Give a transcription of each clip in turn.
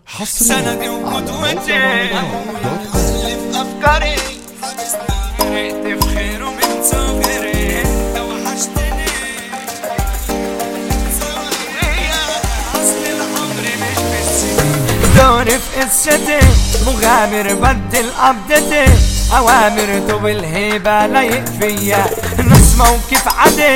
سندي وقدوتي علم أفكاري غرقت في خيره من صغري انت وحشتني أصل العمر مش بالسنين دوري في قصتي مغامر بدل قبضتي أوامر دوب الهيبة لايق فيا ناس موقف عادي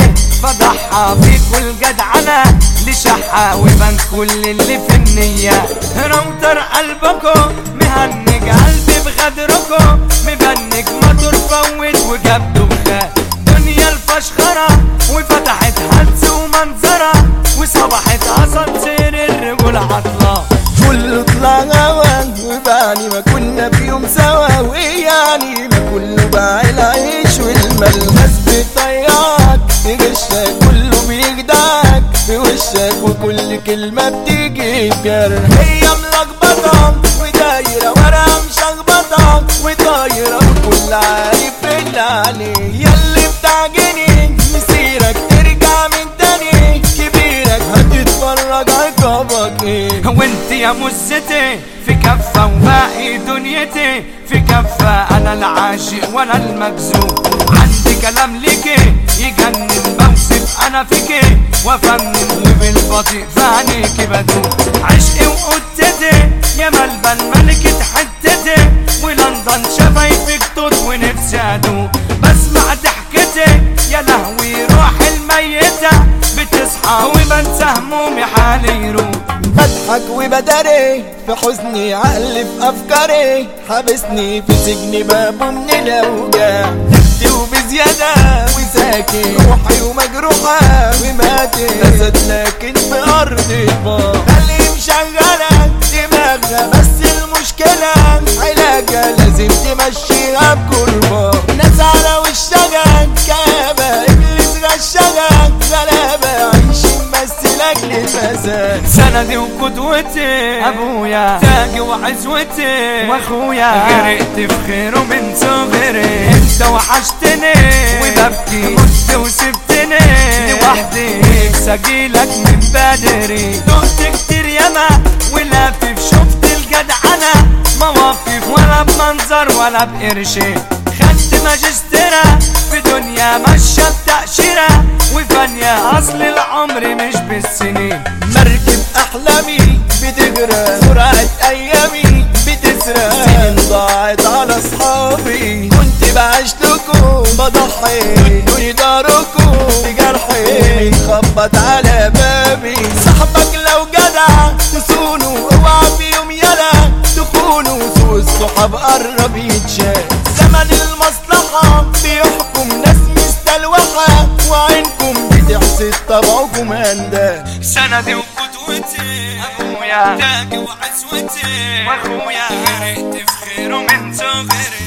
بضحى بكل جدعنة لشحة وبان كل اللي في النية روتر قلبكم مهنج قلبي بغدركم مبنج موتور فوت وجاب دخان دنيا الفشخرة وفتحت هلس ومنظرة وصبحت أسانسير الرجول عطلة كله طلع هوا وبعني ما كنا في يوم سوا ويعني ما كله باع العيش والملمس بيطيعك بغشك كله بيخدعك في وشك وكل كلمة بتيجي بجرح هي ملخبطة ودايرة ورا مشخبطة وطايرة وكل عارف اللي عليه ياللي بتعجني مسيرك ترجع من تاني كبيرك هتتفرج عقابك ايه وانت يا مزتي في كفة وباقي دنيتي في كفة انا العاشق وانا المجذوب عندي كلام ليكي يجنن بوصف انا فيكي وافنن وبالبطيء في عينيكي بدوب عشقي وقدتي يا ملبن ملكة حتتي ولندن شفايفك توت ونفسي ادوب بسمع ضحكتي يا لهوي روحي الميتة بتصحى وبنسى همومي حالي يروح بضحك وبداري في حزني عقلي في افكاري حابسني في سجن بابه من الاوجاع نفسي وبزياده وساكن روحي ومجروحه وماتت جسد لكن في ارض البار اللي مشغله دماغها بس المشكله علاجها لازم تمشيها بكربه ناس على وشها كابه ابليس غشها غلابه عايشين بس لاجل الفساد سندي وقدوتي ابويا تاجي وعزوتي واخويا غرقت في خيره من صغري انت وحشتني وببكي مت وسبتني لوحدي نفسي اجيلك من بدري دقت كتير ياما ولافف شفت الجدعنة مواقف ولا بمنظر ولا بقرشي خدت ماجستيرة في دنيا ماشية بتأشيرة وفانية أصل العمر مش بالسنين مركب أحلامي بتجرى سرعة أيامي بتسرق سنين ضاعت على أصحابي كنت بعشتكم بضحي ادوني داركم بجرحي بيخبط على بابي صاحبك لو جدع تصونه اوعى في يوم يلا تخونه سوء الصحاب قرب يتشاف زمن المصلحة بيحكم ناس مستلوحة وعينكم بتحسد طبعكم هندا سندي وقدوتي ابويا تاجي وعزوتي واخويا غرقت في خيره من صغري